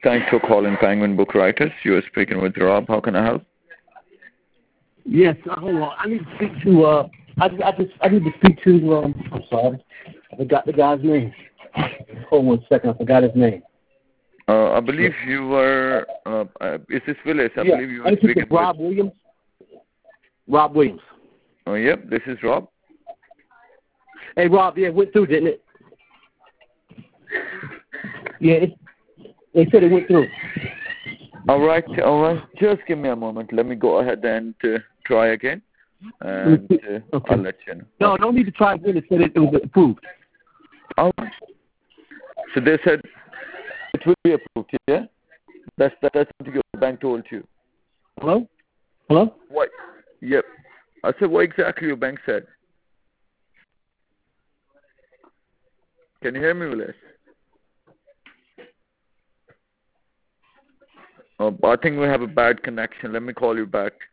Thanks for calling Penguin Book Writers. You are speaking with Rob. How can I help? Yes, hold on. I need to speak to. I need to speak to. I'm sorry, I forgot the guy's name. Hold on 1 second. I forgot his name. I believe you were. Is this Willis? I believe you were speaking with Rob Williams. Rob Williams. Oh, yep. This is Rob. Hey, Rob. Yeah, it went through, didn't it? Yeah, they said it went through. All right. Just give me a moment. Let me go ahead and try again, and Okay. I'll let you know. No, don't need to try again. It said it was approved. Oh. So they said it will be approved. Yeah. That's what your bank told you. Hello. What? Yep. I said what exactly your bank said. Can you hear me, Willis? I think we have a bad connection. Let me call you back.